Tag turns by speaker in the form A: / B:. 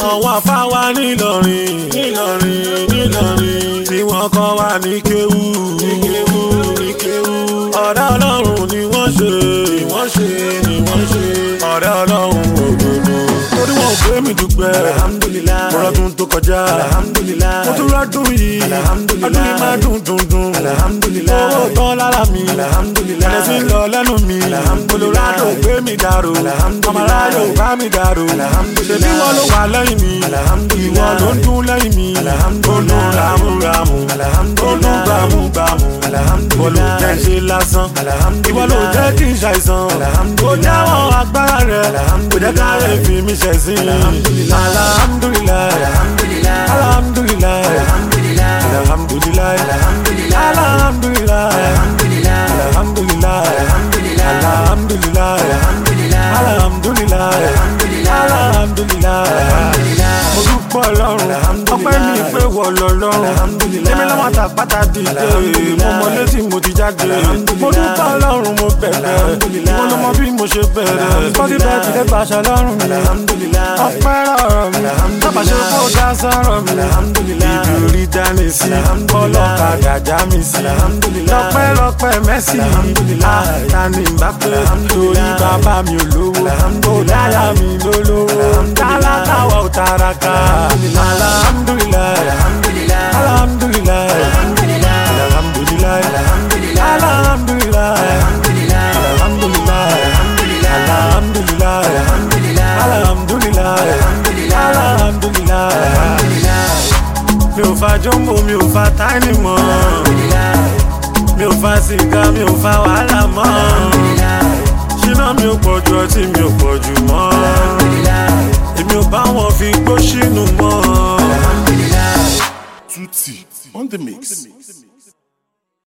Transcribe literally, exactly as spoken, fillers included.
A: àwọn afáwa nílọrin nílọrin nílọrin tí wọ́n kọ́ wa ní kéwú ní kéwú ní kéwú ọ̀rẹ́ ọlọ́run ni wọ́n ṣe ni wọ́n ṣe ni wọ́n ṣe ọ̀rẹ́ ọlọ́run òdodo torí wọn ò gbé mi dúpẹ́ alhamdulilayi mo rọ́dún tó kọjá alhamdulilayi mo tún rọ́dún yìí alhamdulilayi ọdún yìí máa dùn dùn dùn alhamdulilayi owó tán lára mi alhamdulilayi ẹ̀rẹ́ sí ń lọ lẹ́nu mi olùrádò gbé mi dàrú ọmọláyò bá mi dàrú ṣèbí wọn ló wà lẹ́yìn mi ìwọ ló ń dún lẹ́yìn mi olú ramúramù olú gbàmúgbàmù olú jẹ́ ṣe lásán ìwọ ló jẹ́ kí n ṣàìsàn ó jáwọ́ agbára rẹ̀ kò jẹ́ káyé fi mi ṣẹ̀sín alhamdulilayi alhamdulilayi alhamdulilayi alhamdulilayi alhamdulilayi alhamdulilayi alhamdulilayi alhamdulilayi mo dúpọ̀ ọlọ́run ọpẹ́ mi pé wọ̀ lọ́lọ́run èmi lọ́wọ́ àtàpátá dìde mo mọ létí mo ti jáde mo dúpọ̀ ọlọ́run mo bẹ̀rẹ̀ mo lọ mọ bí mo ṣe bẹ̀rẹ̀ bọ́dí bẹ́ẹ̀ ti dẹ́gbà aṣọ lọ́rùn mi ọpẹ́ rọrọ̀ mi tábà ṣe kó dá sọ̀rọ̀ mi ibi orí dání sí ọlọ́kadà já mi sí lọ́pẹ́ lọ́pẹ́ mẹ́sì àtàní bá pé torí bàbá mi ò lówó ó dáyà mi lólówó tálákà wà ó tàràkà alhamdulilayi alhamdulilayi alhamdulilayi alhamdulilayi alhamdulilayi alhamdulilayi alhamdulilayi alhamdulilayi mi ò fa jọ́mbò mi ò fa táìní mọ́ mi ò fa sìgá mi ò fa wàhálà mọ́ ṣínà mi ò pọ̀jù ọtí mi ò pọ̀jù mọ́ èmi ò bá wọn fi gbó sínú mọ́.
B: Tutti on the mix.